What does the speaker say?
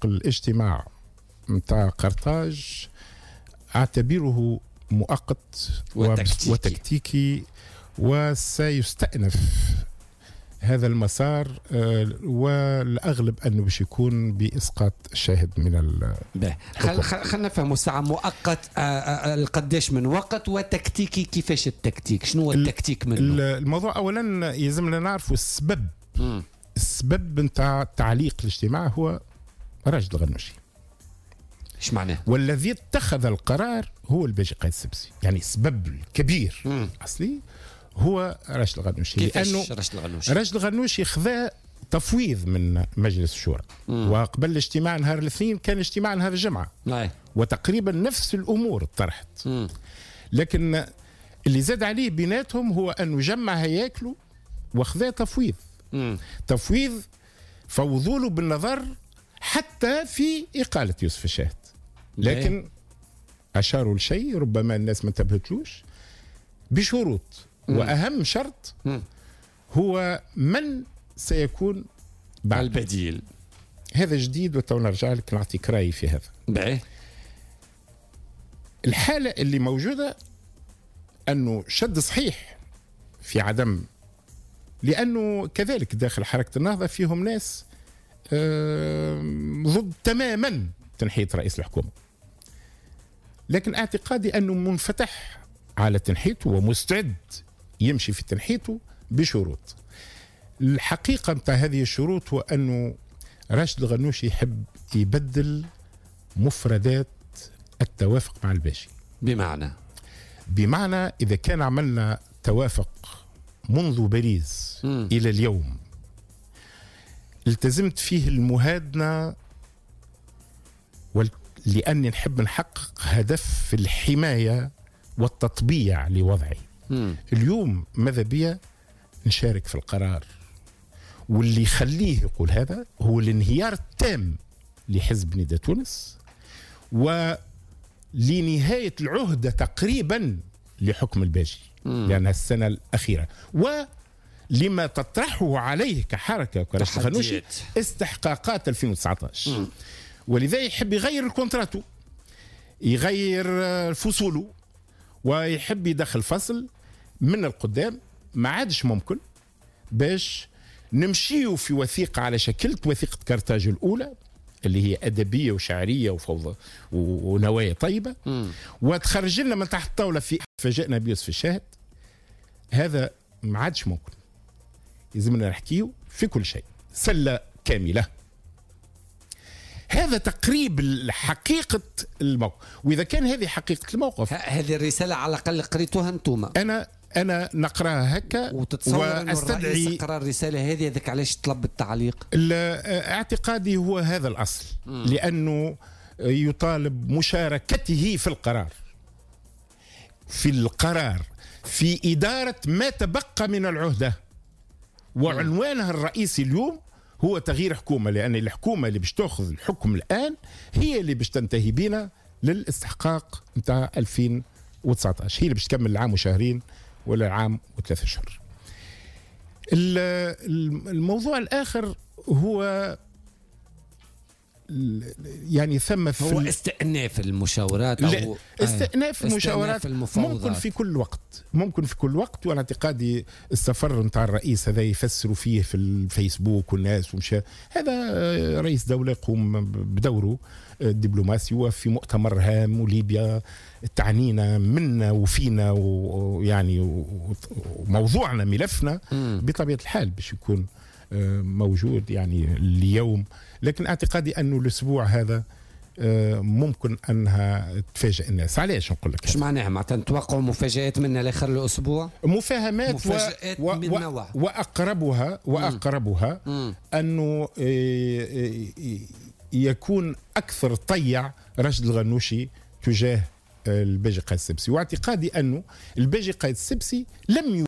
الاجتماع متاع قرطاج أعتبره مؤقت وتكتيكي وسيستأنف هذا المسار، والأغلب أنه باش يكون بإسقاط الشاهد من خلنا نفهموا الساعة مؤقت قداش من وقت وتكتيكي كيفاش التكتيك، شنو هو التكتيك منه؟ الموضوع أولا يلزمنا نعرفوا السبب نتاع تعليق الاجتماع هو راشد الغنوشي. ايش معناه؟ والذي اتخذ القرار هو الباجي قايد السبسي، يعني السبب الكبير أصلي هو راشد الغنوشي. لأنه راشد الغنوشي خذا تفويض من مجلس الشورى، وقبل الاجتماع نهار الاثنين كان اجتماع نهار الجمعة، وتقريبا نفس الأمور طرحت. لكن اللي زاد عليه بيناتهم هو أنه جمع هياكله وخذا تفويض فوضوا له بالنظر حتى في إقالة يوسف الشاهد. لكن أشاروا لشيء ربما الناس ما انتبهتلوش بشروط، وأهم شرط هو من سيكون بعد البديل. هذا جديد وتو نرجع لك نعطيك رأيي في هذا. الحالة اللي موجودة أنه شد صحيح في عدم، لأنه كذلك داخل حركة النهضة فيهم ناس ضد تماما تنحية رئيس الحكومة، لكن اعتقادي أنه منفتح على تنحيته ومستعد يمشي في تنحيته بشروط. الحقيقة متاع هذه الشروط هو أنه راشد الغنوشي يحب يبدل مفردات التوافق مع الباشي. بمعنى إذا كان عملنا توافق منذ باريس إلى اليوم التزمت فيه المهادنة، لأني نحب نحقق هدف الحماية والتطبيع لوضعي. اليوم ماذا بيا نشارك في القرار، واللي يخليه يقول هذا هو الانهيار التام لحزب نداء تونس ولنهاية العهدة تقريبا لحكم الباجي، لأنها السنة الأخيرة، ولما تطرحه عليه كحركة كراشد الغنوشي استحقاقات 2019. ولذا يحب يغير الكونتراتو، يغير فصوله، ويحب يدخل فصل من القدام ما عادش ممكن باش نمشيو في وثيقة على شكل وثيقة قرطاج الأولى اللي هي أدبية وشعرية وفوضى ونوايا طيبة، وتخرج لنا من تحت الطاولة في فاجئنا بيوسف الشاهد. هذا ما عادش ممكن، يلزمنا نحكيه في كل شيء سلة كاملة. هذا تقريب حقيقة الموقف، وإذا كان هذه حقيقة الموقف، هذه الرسالة على الأقل قريتوها أنتم. أنا نقراها هكا وأستدعي قرار الرسالة هذه، هذاك علاش طلب التعليق. اعتقادي هو هذا الأصل، لأنه يطالب مشاركته في القرار في إدارة ما تبقى من العهدة، وعنوانها الرئيسي اليوم هو تغيير حكومة، لأن الحكومة اللي باش تأخذ الحكم الآن هي اللي باش تنتهي بنا للاستحقاق نتاع 2019، هي اللي باش تكمل العام وشهرين ولا عام وثلاثة أشهر. الموضوع الآخر هو يعني ثم في هو استئناف المشاورات أو استئناف المشاورات ممكن في كل وقت. وانا اعتقادي السفر نتاع الرئيس هذا يفسروا فيه في الفيسبوك والناس ومشى، هذا رئيس دولة يقوم بدوره الدبلوماسي، وفي مؤتمر هام وليبيا تعنينا منا وفينا ويعني وموضوعنا ملفنا بطبيعة الحال باش يكون موجود يعني اليوم. لكن اعتقادي أنه الأسبوع هذا ممكن أنها تفاجئ الناس. علاش نقول لك؟ ايش معناها؟ معناتها نتوقعوا مفاجآت من الآخر الأسبوع، مفاهمات مفاجآت من نوع، وأقربها أنه يكون أكثر طيع راشد الغنوشي تجاه الباجي قايد السبسي. واعتقادي أنه الباجي قايد السبسي لم